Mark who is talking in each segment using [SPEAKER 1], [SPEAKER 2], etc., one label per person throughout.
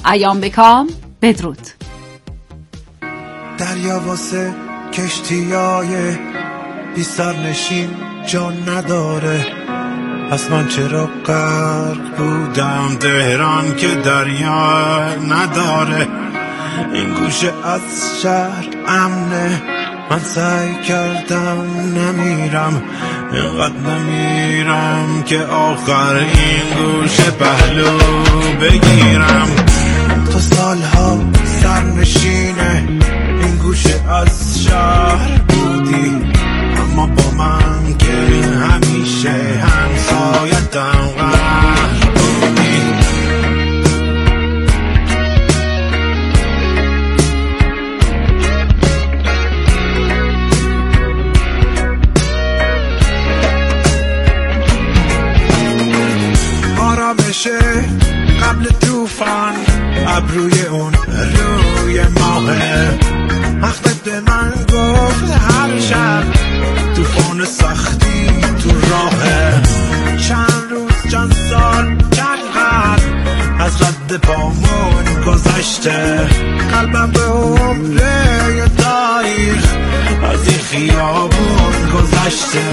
[SPEAKER 1] ایام بکام بدرود.
[SPEAKER 2] دریا واسه کشتیای بی سرنشین جان نداره، پس من چرا غرق بودم تهران که دریا نداره. این گوشه از شهر امنه، من سعی کردم نمیرم، اینقدر نمیرم که آخر این گوشه پهلو بگیرم. تو سالها سرنشینه این گوشه از شهر بودی، اما با من که همیشه همسایتم غرق بودی. آرامشه قبل طوفان، ابروی اون روی ماهه، مخبت به من گفت هر شب طوفان سختی تو راهه. چند روز چند سال چند قرن از رد پامون گذشته، قلبم به عمره تاریخ از این خیابون گذشته.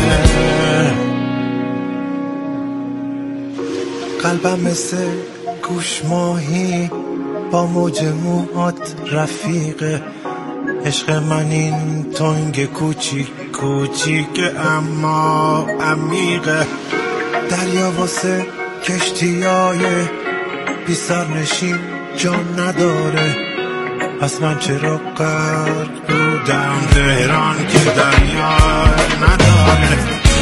[SPEAKER 2] قلبم مثل گوش ماهی با موج موهات رفیقه، عشق من این تنگ کوچیک کوچیک اما عمیقه. دریا واسه کشتیای بی سرنشین جان نداره، پس من چرا غرق بودم تهران که دریا نداره.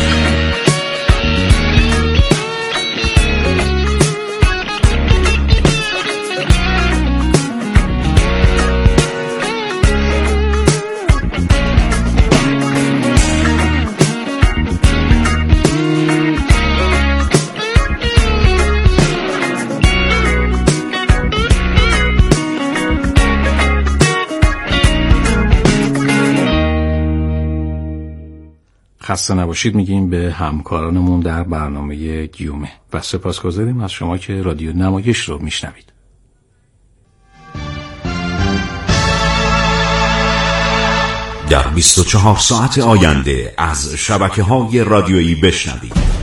[SPEAKER 3] خسته نباشید میگیم به همکارانمون در برنامه گیومه و سپاسگزاریم از شما که رادیو نمایش رو میشنوید.
[SPEAKER 4] در 24 ساعت آینده از شبکه‌های رادیویی بشنوید.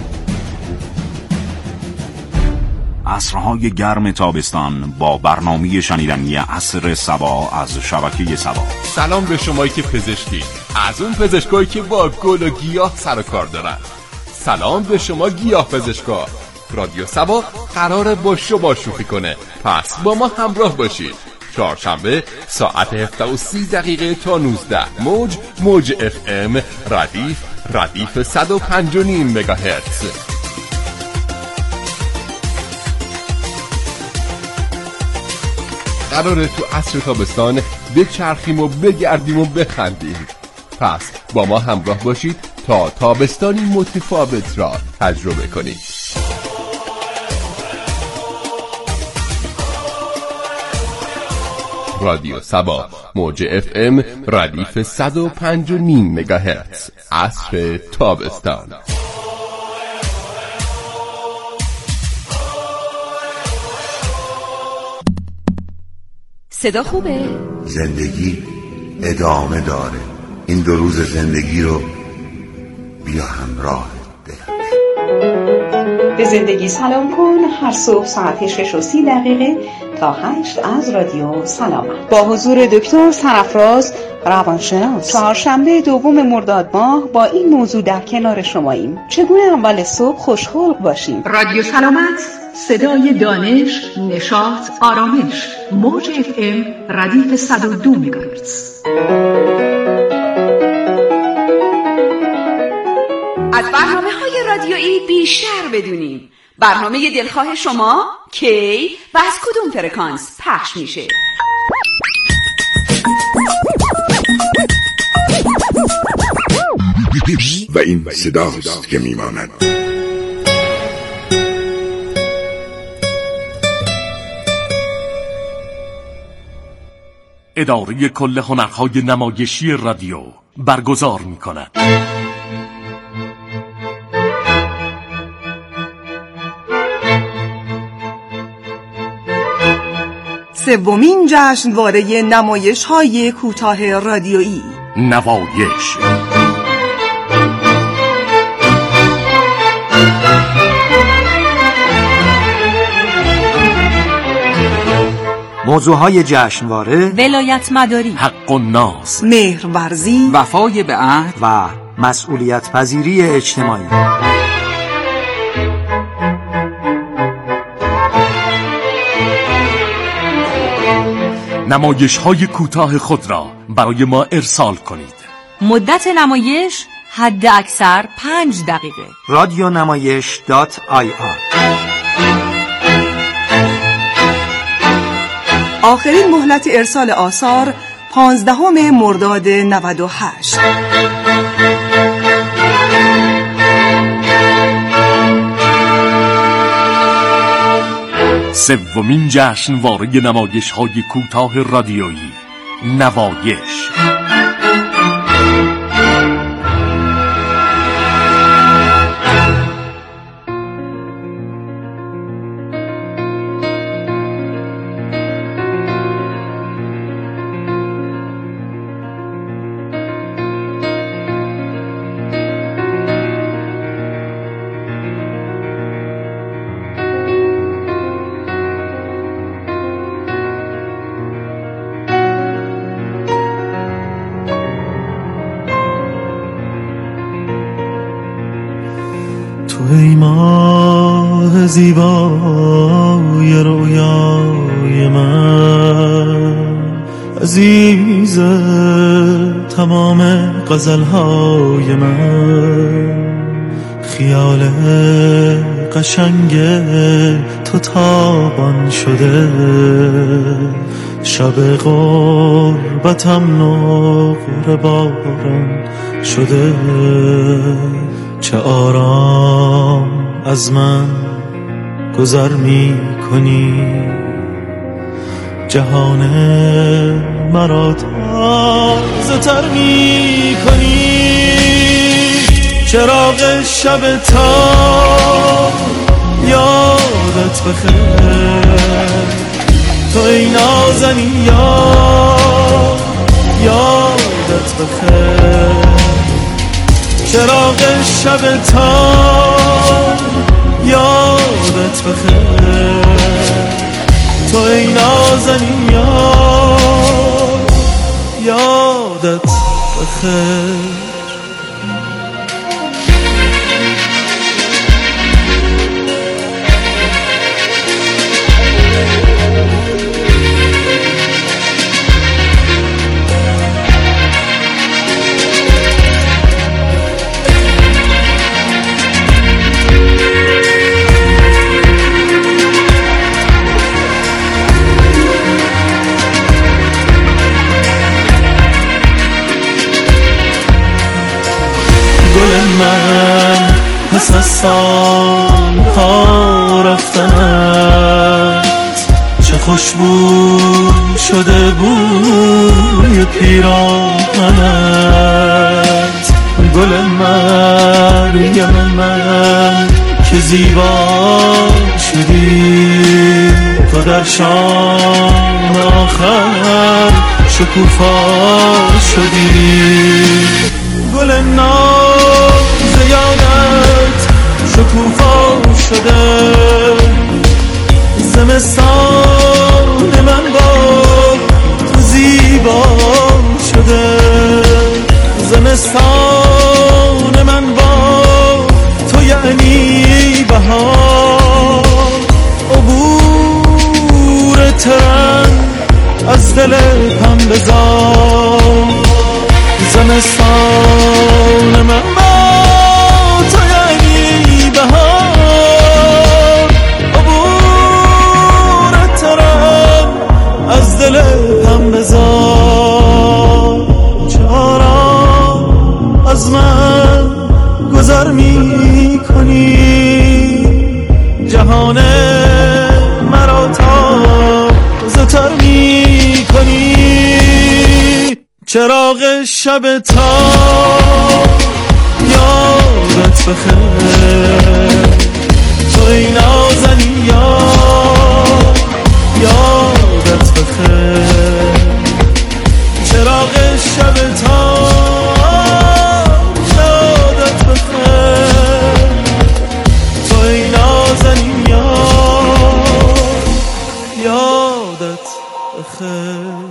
[SPEAKER 4] عصرهای گرم تابستان با برنامه شنیدنی عصر صبا از شبکه صبا.
[SPEAKER 5] سلام به شمایی که پزشکی، از اون پزشکایی که با گل و گیاه سر و کار دارن. سلام به شما گیاه پزشکا. رادیو صبا قراره با شما شوخی کنه، پس با ما همراه باشید. چهارشنبه ساعت 7:30 تا 19 موج FM ردیف 105.5 مگاهرتز. قراره تو عصر تابستان بچرخیم و بگردیم و بخندیم. پس با ما همراه باشید تا تابستانی متفاوت را تجربه کنید. رادیو صبا موج FM ردیف 105.5 مگاهرتز. عصر تابستان.
[SPEAKER 1] صدا خوبه؟
[SPEAKER 6] زندگی ادامه داره. این 2 روز زندگی رو بیا همراه دلم.
[SPEAKER 7] به زندگی سلام کن. هر صبح ساعت 6:30 تا 8 از رادیو سلامت با حضور دکتر سرافراز روانشناس. چهارشنبه 2 مرداد ماه با این موضوع در کنار شماییم. چگونه اول صبح خوشخلق باشیم؟ رادیو سلامت، صدای دانش، نشاط، آرامش. موج FM ردیف 102 مگاهرتز.
[SPEAKER 1] از برنامه‌های رادیویی بیشتر بدونیم. برنامه دلخواه شما کی و از کدوم فرکانس پخش میشه؟
[SPEAKER 6] و این صداست که میماند.
[SPEAKER 8] اداره کل هنرهای نمایشی رادیو برگزار می‌کند.
[SPEAKER 9] سومین جشنواره نمایش‌های کوتاه رادیویی
[SPEAKER 8] نمایش.
[SPEAKER 10] موضوعهای جشنواره:
[SPEAKER 11] ولایت مداری،
[SPEAKER 8] حق الناس،
[SPEAKER 9] مهرورزی،
[SPEAKER 11] وفای به عهد
[SPEAKER 10] و مسئولیت پذیری اجتماعی.
[SPEAKER 8] نمایش‌های کوتاه خود را برای ما ارسال کنید.
[SPEAKER 11] مدت نمایش حد اکثر 5 دقیقه.
[SPEAKER 10] radionamayesh.ir.
[SPEAKER 9] آخرین مهلت ارسال آثار 15 مرداد 98.
[SPEAKER 8] سومین جشنواره نمایش‌های کوتاه رادیویی نمایش.
[SPEAKER 2] ای ماه زیبای رویای من، عزیز تمام غزلهای من، خیال قشنگ تو تابان شده، شب غربتم نقره باران شده، چه آرام از من گذر می کنی، جهان مرا تازه تر می کنی، چراغ شب تا یادت بخیر، تو ای نازنین یادت بخیر، چراغ شب تا یادت بخیر، تو ای نازنین یادت بخیر. من پس از سالها رفتنت چه خوشبو شده بوی پیراهنت، گل مریم من که زیبا شدی، تو در شام آخر شکوفا شدی، گل ناز یادت شکوفا شده، زمستان من با تو زیبا شده، زمستان من با تو یعنی بهار، عبور ترن از دل پنبه‌زار، زمستان من با تو یعنی بهار، عبور ترن از دل پنبه‌زار، چه آرام از من گذر می کنی، جهان مرا تازه تر می کنی، چراغ شب تا یادت بخیر، تو ای نازنین یادت بخیر چراغ شب تار یادت بخیر تو ای نازنین یار یادت بخیر.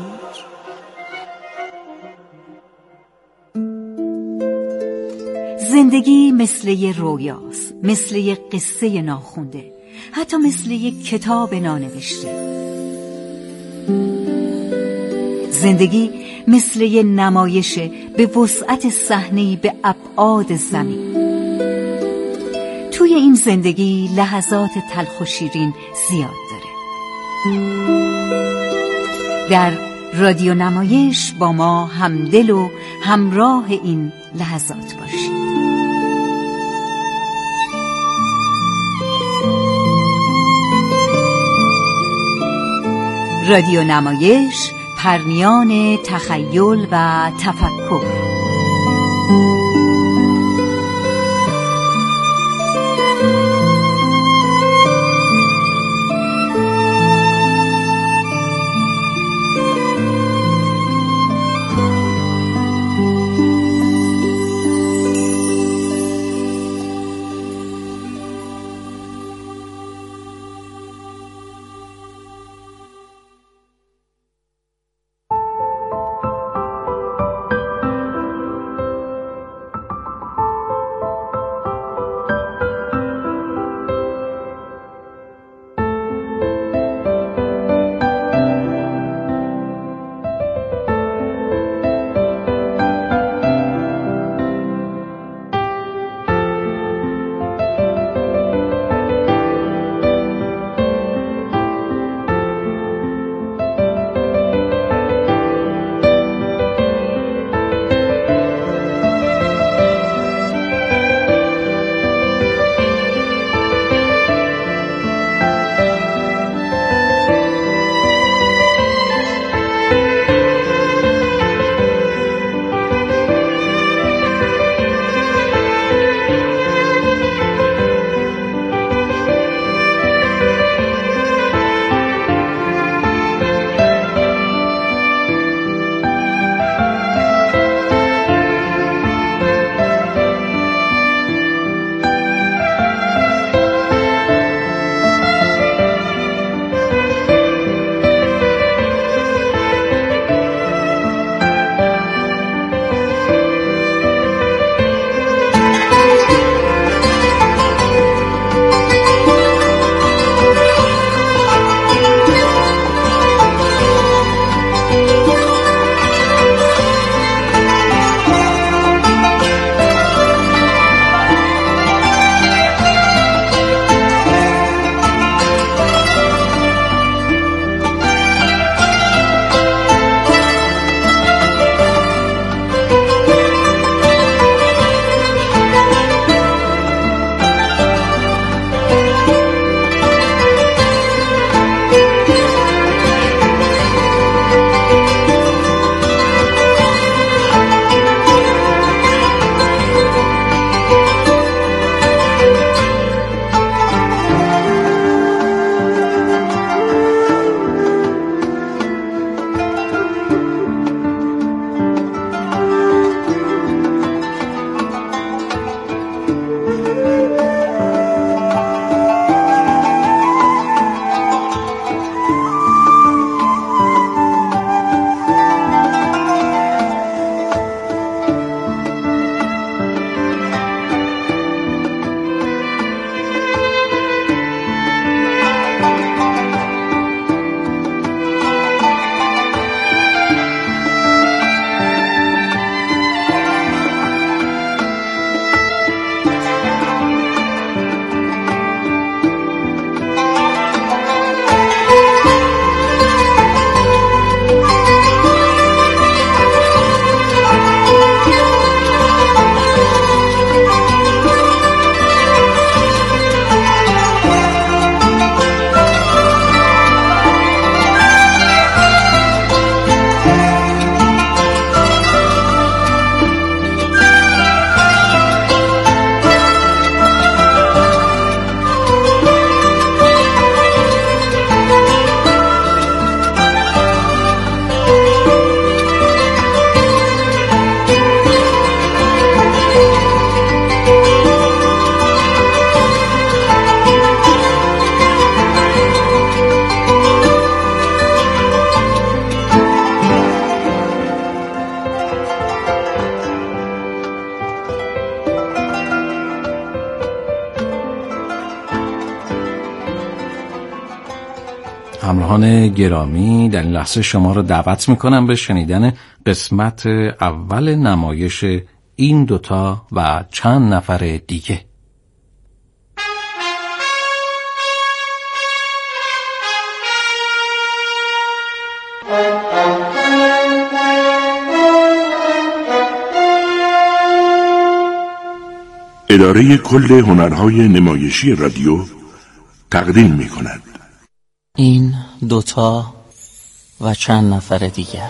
[SPEAKER 11] زندگی مثل یه رویاست، مثل یه قصه ناخونده، حتی مثل یه کتاب نانوشته. زندگی مثل یه نمایشه به وسعت صحنه‌ای به ابعاد زمین. توی این زندگی لحظات تلخ و شیرین زیاد داره. در رادیو نمایش با ما همدل و همراه این لحظات باشید. رادیو نمایش، پرمیان تخیل و تفکر.
[SPEAKER 3] همراهان گرامی، در این لحظه شما رو دعوت میکنم به شنیدن قسمت اول نمایش این دوتا و چند نفر دیگه.
[SPEAKER 6] اداره کل هنرهای نمایشی رادیو تقدیم می کند
[SPEAKER 12] این دوتا و چند نفر دیگر.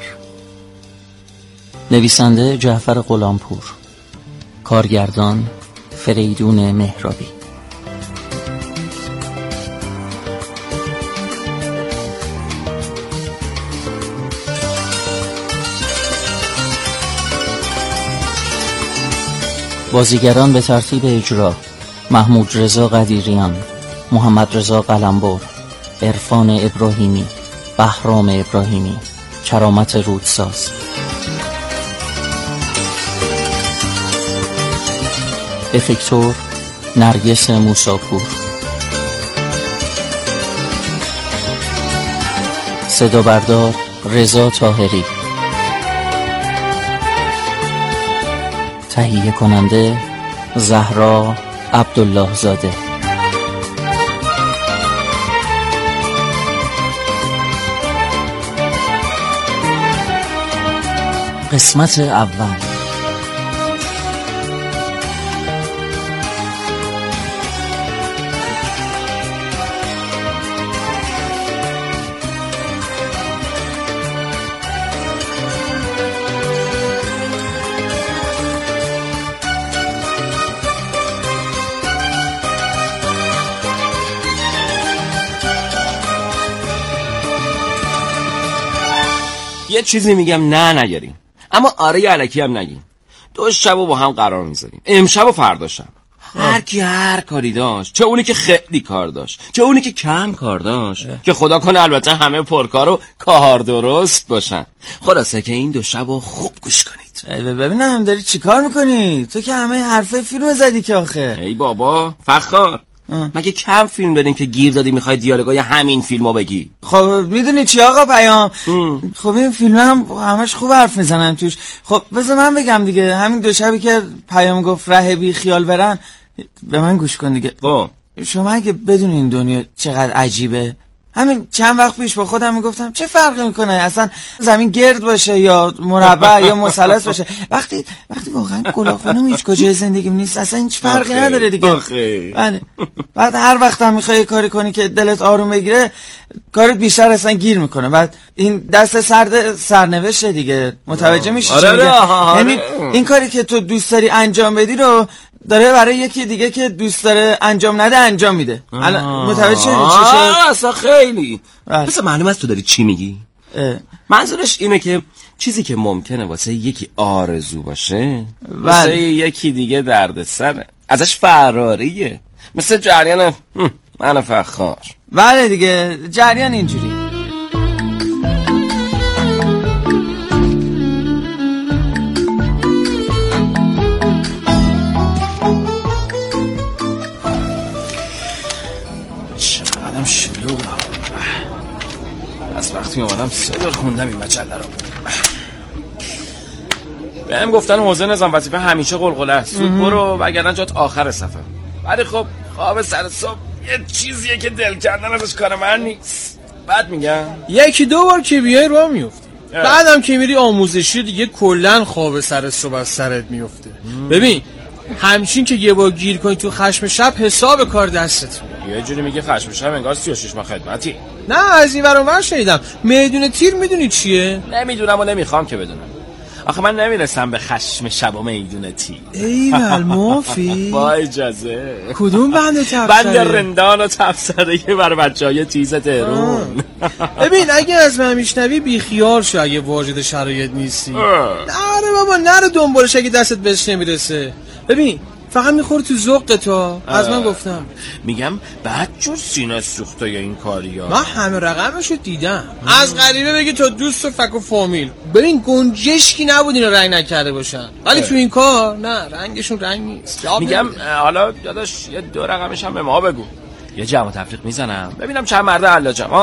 [SPEAKER 12] نویسنده جعفر غلامپور، کارگردان فریدون مهرابی. بازیگران به ترتیب اجرا: محمود رضا قدیریان، محمد رضا قلمبر، عرفان ابراهیمی، بهرام ابراهیمی، کرامت رودساز. افکتور: نرگس موساپور. صدا بردار: رضا طاهری. تهیه کننده: زهرا عبدالله زاده. قسمت اول.
[SPEAKER 13] یه چیزی میگم نه نگریم، اما آره یه علکی هم نگیم. 2 شبو با هم قرار میذاریم، امشب و فردا شب. هر کی هر کاری داشت، چه اونی که خیلی کار داشت، چه اونی که کم کار داشت، که خدا کنه البته همه پرکار و کار درست باشن. خلاصه که این 2 شبو خوب گوش کنید.
[SPEAKER 14] ببینم داری چی کار میکنی؟ تو که همه حرفه فیلم زدی که آخه.
[SPEAKER 13] ای بابا فخار، مگه کم فیلم داریم که گیر دادی میخوای دیالوگای همین فیلمو بگی؟
[SPEAKER 14] خب میدونی چی آقا پیام؟ خب این فیلم هم همش خوب حرف میزنن توش. خب بذار من بگم دیگه، همین 2 شبی که پیام گفت ره بی خیال برن، به من گوش کن دیگه. شما اگه بدون این دنیا چقدر عجیبه، همین چند وقت پیش با خودم میگفتم چه فرقی میکنه اصلا زمین گرد باشه یا مربع یا مثلث باشه، وقتی واقعا گلاخونم هیچ کجای زندگیم نیست، اصلا هیچ فرقی نداره دیگه. بعد هر وقت هم میخوای کاری کنی که دلت آروم بگیره، کارت بیشتر اصلا گیر میکنه. بعد این دست سرنوشته دیگه، متوجه میشی؟ یعنی این کاری که تو دوست داری انجام بدی رو داره برای یکی دیگه که دوست داره انجام نده انجام میده. متوجه شدی چی شد؟
[SPEAKER 13] اصلا خیلی مثلا معلوم است تو داری چی میگی. منظورش اینه که چیزی که ممکنه واسه یکی آرزو باشه واسه یکی دیگه دردسره، ازش فراریه. مثل جریان من فخار.
[SPEAKER 14] بله دیگه، جریان اینجوری.
[SPEAKER 13] از وقتی اومدم 3 دور خوندم این مجله رو. بهم گفتن حوزه نظام وظیفه همیشه قلقله است، زود برو وگرنه جات آخر صفحه. ولی خب خواب سر صبح یه چیزیه که دل کردن ازش کار من نیست. بعد میگم
[SPEAKER 15] 1-2 بار که بیای راه میفتی، بعدم که میری آموزشی دیگه کلن خواب سر صبح از سرت میفته. ببین همچین که یه بار گیر کنی تو خشم شب، حساب کار دستت
[SPEAKER 13] یه جوری میگه خشم شب انگار 36 ماه خدمتی.
[SPEAKER 15] نه از این ور اونور شنیدم. میدون تیر میدونی چیه؟
[SPEAKER 13] نمیدونم و نمیخوام که بدونم. آخه من نمیرسم به خشم شب و میدون تیر.
[SPEAKER 15] ایول مافی
[SPEAKER 13] با اجازه.
[SPEAKER 15] کدوم بند تفسره؟
[SPEAKER 13] بند رندان و تفسره برای بچهای تیز تهران.
[SPEAKER 15] ببین اگه از من میشنوی بیخیال شو، اگه واجد شرایط نیستی. نره بابا نره دنبالش اگه دستت بهش نمیرسه. ببین فقط میخوره تو ذوق تو. از من گفتم
[SPEAKER 13] میگم بعد جور سینه سوخته یا این کاریا.
[SPEAKER 15] من همه رقمشو دیدم. از غریبه بگی تو دوست و فک و فامیل. ببین گنجشکی نبود اینا رنگ نکرده باشن، ولی تو این کار نه، رنگشون رنگ نیست.
[SPEAKER 13] میگم حالا داداش یه 2 رقمش هم به ما بگو، یه جمع و تفریق میزنم ببینم چند مرده علاجم.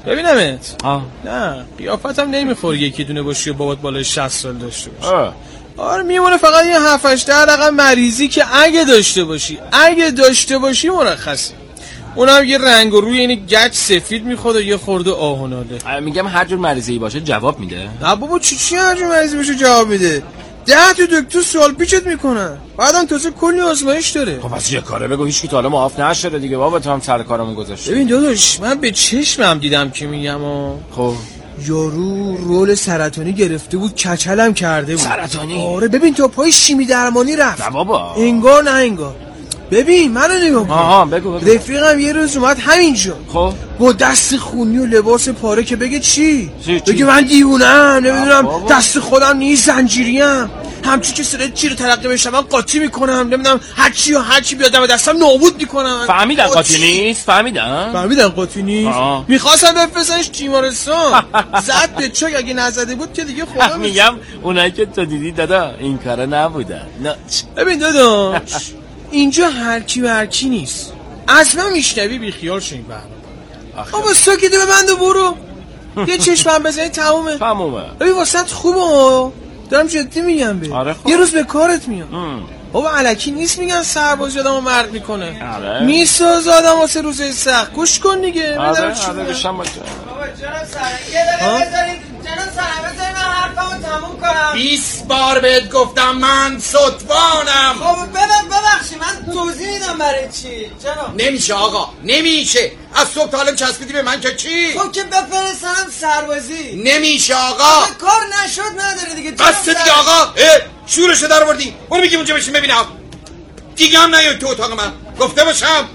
[SPEAKER 15] ببینمت. نه قیافتم نمیخوری یکی دونه باشی و بابات بالای 60 سال داشته باشی. آره میمونه فقط یه 7-8 رقم مریضی که اگه داشته باشی مرخصی. اونم یه رنگ و روی این گچ سفید میخواد و یه خورده آهناله.
[SPEAKER 13] میگم هر جور مریضی باشه جواب میده.
[SPEAKER 15] نه بابا چی هر جور مریضی باشه جواب میده. 10 تا دکتر سوال پیچت میکنن، بعدم تازه کلی آزمایش داره.
[SPEAKER 13] خب پس یه کاره بگو هیچ کی تا حالا معاف نشده دیگه بابا، تو هم سر کارمون گذاشتی.
[SPEAKER 15] ببین داداش من به چشمم دیدم که میگم
[SPEAKER 13] خب
[SPEAKER 15] یارو رول سرطانی گرفته بود، کچلم کرده بود.
[SPEAKER 13] سرطانی؟
[SPEAKER 15] آره ببین تا پای شیمی درمانی رفت.
[SPEAKER 13] نه بابا
[SPEAKER 15] انگار نه انگار. ببین منو نگاه کن.
[SPEAKER 13] بگو.
[SPEAKER 15] رفیقم یه روز اومد همینجا
[SPEAKER 13] خب
[SPEAKER 15] با دست خونی و لباس پاره که بگه چی؟ بگه من دیوونم، نمیدونم دست خودم نیست، زنجیریم، همچی که سرت چی رو ترقی بشم من قاطی میکنم، نمیدونم هر چی بیادم دستم نابود میکنم.
[SPEAKER 13] فهمیدن قاطی نیست؟
[SPEAKER 15] فهمیدن قاطی نیست؟ میخواستم بفرستنش تیمارستان. زد به چاک، اگه نزده بود که دیگه خدا
[SPEAKER 13] میگم اونایی که تو دیدی دادا این کارا نبودن.
[SPEAKER 15] ببین دادا اینجا هر کی نیست. اصلا میشنوی بی خیال شین برنامه. بابا ساکت ببند و برو. یه چشمم بزنی تمومه. ببین واسط خوبه، دارم جدی میگم به.
[SPEAKER 13] آره
[SPEAKER 15] یه روز به کارت میاد. بابا الکی نیست میگن سربازی آدمو مرد میکنه. میساز آدم واسه روزای سخت. گوش کن دیگه.
[SPEAKER 13] آره بشم باشه.
[SPEAKER 14] بابا جناب سرنگ بذارین من حرفمو تموم کنم.
[SPEAKER 16] 20 بار بهت گفتم من ستوانم.
[SPEAKER 14] بابا ببخشید من توضیح میدم برای چی جناب.
[SPEAKER 16] نمیشه آقا، نمیشه. از صبح تا الان چسبیدی به من که چی؟
[SPEAKER 14] خب که بفرستنم سربازی.
[SPEAKER 16] نمیشه آقا.
[SPEAKER 14] کار نشد نداره دیگه.
[SPEAKER 16] بس دیگه آقا. شورشو در آوردی. برو بگیم اونجا بشین ببینم. دیگه هم نیای تو اتاق من. گفته باشم.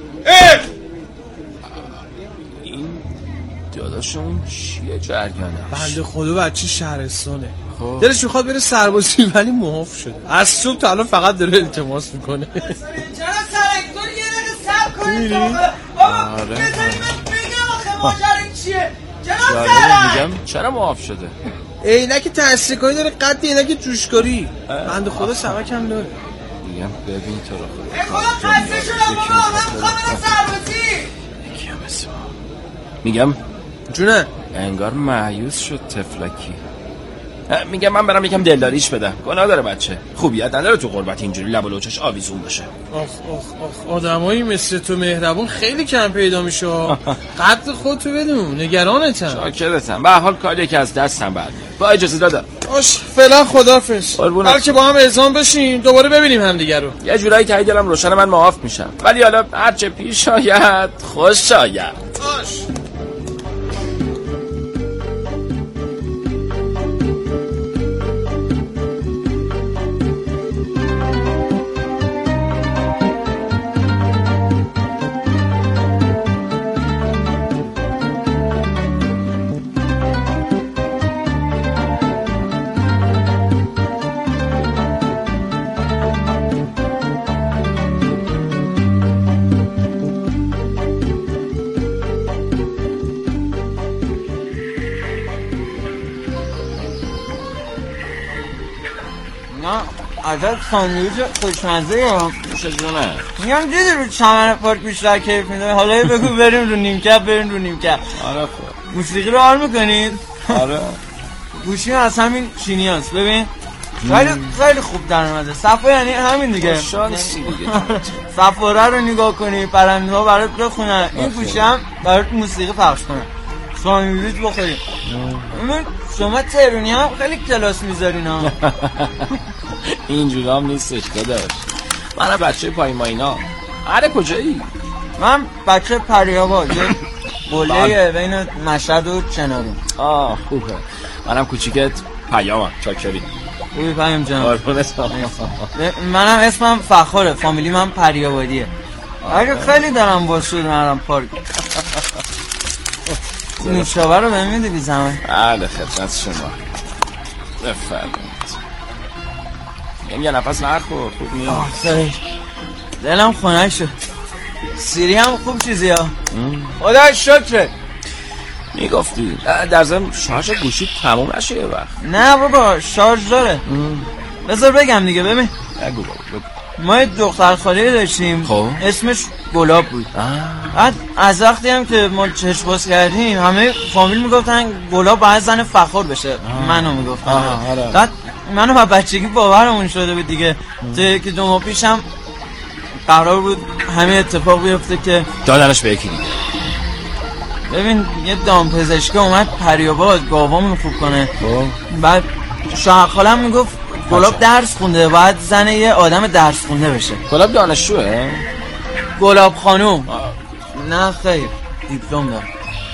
[SPEAKER 13] این داداشون چیه جریانه؟
[SPEAKER 15] بنده خدا بچه شهرستانه. دلش میخواد بره سربازی ولی معاف شده. از صبح تا الان فقط داره التماس میکنه.
[SPEAKER 14] جناب سرنگ تو یه دقیقه صبر کنید. بابا بذاری من بگم آخه ماجرا چیه. جناب سرنگ
[SPEAKER 13] میگم چرا معاف شده؟
[SPEAKER 15] عینک تحصیلکاری داره، قد عینک جوشکاری. بنده خدا سمک هم داره.
[SPEAKER 13] میگم ببین تو رو
[SPEAKER 14] خدا خسته شدم بابا، من میخوام برم سربازی.
[SPEAKER 13] میگم
[SPEAKER 15] جونه
[SPEAKER 13] انگار مایوس شد تفلکی. میگم من برم یکم دلداریش بدم. گناه داره بچه، خوبیت نداره تو غربت اینجوری لب و لوچش آویزون بشه.
[SPEAKER 15] آخ آدمایی مثل تو مهربون خیلی کم پیدا میشه. قدر خودتو بدون، نگرانتم.
[SPEAKER 13] شاکرتم. به هر حال کاری که از دستم برمیاد. با اجازه دادم.
[SPEAKER 15] باش فعلا خداحافظ. بلکه با هم اعزام بشیم دوباره ببینیم همدیگه رو.
[SPEAKER 13] یه جورایی ته دلم روشن من معاف میشم، ولی حالا هر چه پیش آید خوش آید.
[SPEAKER 15] باش
[SPEAKER 14] عجب ساندویچ خوشمزه ها.
[SPEAKER 13] چجونه؟
[SPEAKER 14] میگم دیدی رو چمن پارک بیشتر کیف میده. حالا بگو بریم رو نیمکت.
[SPEAKER 13] آره خوب.
[SPEAKER 14] موسیقی رو حال میکنید؟
[SPEAKER 13] آره.
[SPEAKER 14] گوشی از همین چینی هست ببین. خیلی خوب در اومده. صفا یعنی همین دیگه.
[SPEAKER 13] شانسی دیگه.
[SPEAKER 14] صفاره رو نگاه کنی، پرنده ها برات بخونن، این گوشی هم برات موسیقی پخش کنه. ساندویچ بخوریم. شما تهرونی هم خیلی کلاس میذارین ها.
[SPEAKER 13] اینجوری هم نیستش داداش. من بچه پای ماینا. آره کجایی؟
[SPEAKER 14] من بچه پریاباد، قله بین مشهد و چنارون.
[SPEAKER 13] خوبه. منم کوچیکت پیامم. چاکری.
[SPEAKER 14] خوبی پیام جان. منم اسمم فخاره، فامیلی من پریابادیه. خیلی دارم با شور نرم پارک. نوشابه رو بمیده بی زمان.
[SPEAKER 13] بله خدمت شما. بفرمایید. یه نفس نخور. خوب میاد.
[SPEAKER 14] دلم خنک شد. سیری هم خوب چیزی ها. خدا شکر.
[SPEAKER 13] میگفتی در ضمن شارژ گوشی تموم نشه یه وقت.
[SPEAKER 14] نه بابا شارژ داره. بذار بگم دیگه. ببین
[SPEAKER 13] بگو.
[SPEAKER 14] ما دختر خاله داشتیم.
[SPEAKER 13] خب
[SPEAKER 14] اسمش گلاب بود. بعد از وقتی هم که ما چشم باز کردیم همه فامیل میگفتن گلاب باید زن فخر بشه. منو میگفتن. بعد منو با بچگی باورمون شده بود دیگه. که 2 ماه پیشم قرار بود همه اتفاق بیفته که
[SPEAKER 13] دادنش به یکی دیگه.
[SPEAKER 14] ببین یه دامپزشکی اومد پریاباد گاوامون خوب کنه. بعد شوهر خالم میگفت گلاب درس خونده، باید زن یه آدم درس خونده بشه.
[SPEAKER 13] گلاب دانشجوه؟
[SPEAKER 14] گلاب خانوم. نه خیر، دیپلم داره.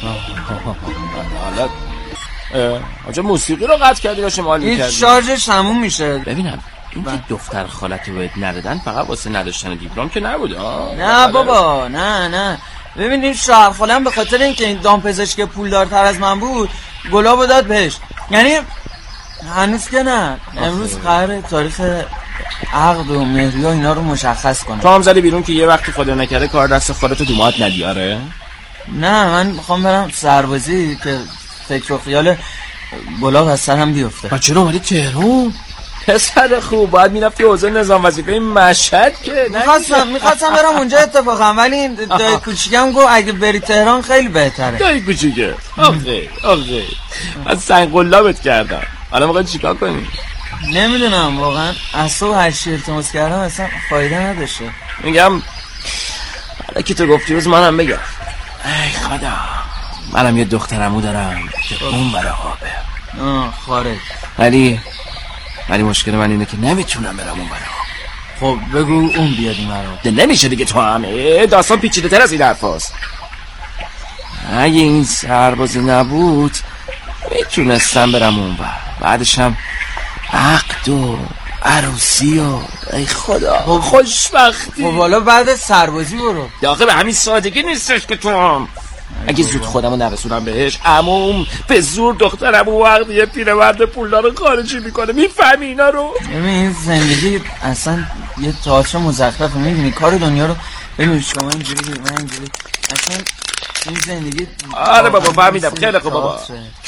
[SPEAKER 13] حالا آجا موسیقی رو قطع کردی باشه مال میکردی.
[SPEAKER 14] این شارژش تموم میشه.
[SPEAKER 13] ببینم این که دختر خالتو بهت ندادن فقط واسه نداشتن دیپلم که نبود.
[SPEAKER 14] نه بابا، نه ببین این شوهر خالم به خاطر اینکه این دامپزشک پولدارتر از من بود گلابو داد بهش. یعنی هنوز که نه، امروز قراره تاریخ عقد و مهری و اینا رو مشخص کنه.
[SPEAKER 13] تو هم زدی بیرون که یه وقتی خدا نکرده کار دست خودتو دومات ندیاره؟
[SPEAKER 14] نه من میخوام برم سربازی که فکر و خیال گلاب از سرم بیفته.
[SPEAKER 13] با چرا اومدی تهران؟ پسر خوب باید میرفتی حوزه نظام وظیفه مشهد که
[SPEAKER 14] میخواستم برم اونجا اتفاقا، ولی دایی کوچیکم گفت اگه بری تهران خیلی بهتره.
[SPEAKER 13] دایی کوچیکه آخه من سنگ قلابت کردم. حالا میخوای چیکار کنی؟
[SPEAKER 14] نمیدونم واقعا. اصلا هر چی التماس کردم اصلا فایده نداشته.
[SPEAKER 13] میگم حالا که تو گفتی روز منم بگم. ای خدا منم یه دخترمو دارم که اون برای آبه.
[SPEAKER 14] خارج.
[SPEAKER 13] ولی مشکل من اینه که نمیتونم برم اون برای
[SPEAKER 14] خب بگو اون بیاد این برای.
[SPEAKER 13] نمیشه دیگه، تو همه داستان پیچیده تر از این حرف هست. اگه این سربازی نبود میتونستم برم اون بعدش هم عقد و عروسی و ای خدا خوشبختی.
[SPEAKER 14] خب حالا بعد سربازی برو.
[SPEAKER 13] داخل به همین سادگی نیستش که تو هم اگه زود خودمو نرسونم بهش عموم به زور دخترمو وقت یه پیرمرد پولدار خارجی میکنه. میفهمی اینا رو؟
[SPEAKER 14] این زندگی اصلا یه تئاتر مزخرفه. میبینی کار دنیا رو ببین، شما اینجوری من اینجوری، اصلا این زندگی.
[SPEAKER 13] آره بابا فهمیدم. خیلی خوب بابا.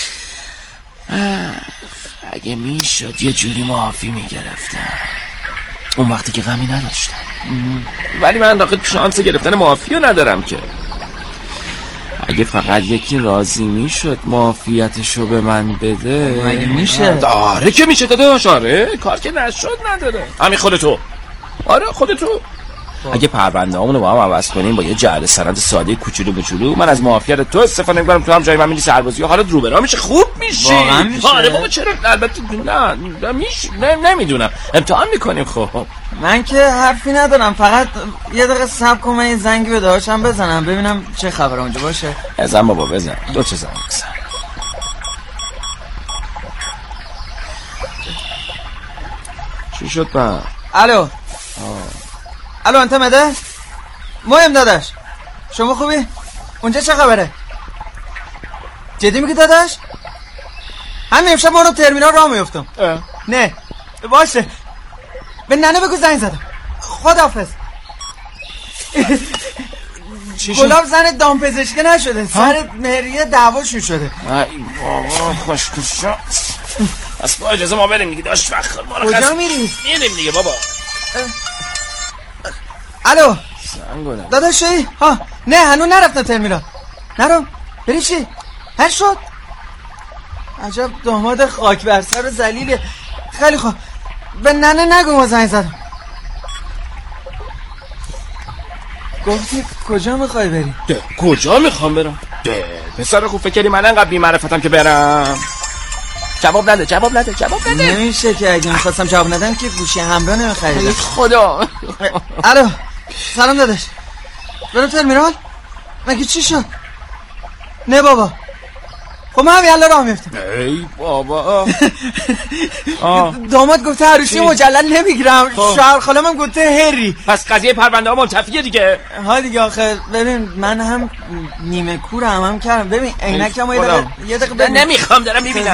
[SPEAKER 13] اگه میشد یه جوری معافی میگرفتم اون وقتی که غمی نداشتم. ولی من داخل شانس گرفتن معافی رو ندارم که. اگه فقط یکی راضی میشد معافیتشو به من بده
[SPEAKER 14] مگه میشه؟
[SPEAKER 13] آره که میشه داداش. آره کار که نشد نداره. همین خودتو. آره خودتو. اگه پرونده همونو با هم عوض کنیم با یه جعل سند ساده کوچولو من از معافیت تو استفاده میکنم، تو هم جای من میری سربازی و حالت رو برا میشه، خوب میشی.
[SPEAKER 14] واقعا میشه؟
[SPEAKER 13] آره بابا چرا؟ البته نه میشه. نمیدونم امتحان میکنیم. خب
[SPEAKER 14] من که حرفی ندارم، فقط یه دقیقه صبر کن من یه زنگی به داداشم بزنم ببینم چه خبره اونجا باشه.
[SPEAKER 13] بزن بابا بزن. دو چه زنگ بزن. چی شد با؟
[SPEAKER 14] الو انت مده؟ مهم داداش شما خوبی؟ اونجا چه خبره؟ جدی میگی داداش؟ همین امشب ما رو ترمینال راه میفتم. نه باشه به ننه بگو زنگ زدم. خداحافظ. گلاب زن دامپزشکی نشده، سر مهریه دعواشون شده.
[SPEAKER 13] ای بابا خوشکشا. از با اجازه ما بریم دیگه. داشت وقت
[SPEAKER 14] کجا میری؟
[SPEAKER 13] میریم دیگه بابا.
[SPEAKER 14] الو
[SPEAKER 13] سنگونه
[SPEAKER 14] داداشی؟ ها نه هنوز نرفتن ترمینال. نرو بری چی؟ هر شد؟ عجب داماد خاک بر سر و ذلیله. خیلی خوب به ننه نگو ما زنگ زدم. گفتی کجا میخوای بری؟
[SPEAKER 13] کجا میخوام برم؟ پسر خوب فکر کردی من انقدر بی‌معرفتم که برم؟ جواب نده.
[SPEAKER 14] نمیشه که اگه میخواستم جواب ندم که گوشی همراه نمیخریدم.
[SPEAKER 13] خدا.
[SPEAKER 14] الو سلام داداش، برم ترمینال؟ مگه چی شد؟ نه بابا خب من همین الان راه میفتم.
[SPEAKER 13] ای بابا
[SPEAKER 14] داماد گفته عروسی مجلل نمیگیرم، شوهر خالم هم گفته هری.
[SPEAKER 13] پس قضیه پرونده ها منتفیه دیگه.
[SPEAKER 14] ها دیگه آخه ببین من هم نیمه کورم هم کردم. ببین عینکمو یه دقیقه
[SPEAKER 13] نمیخوام دارم میبینم.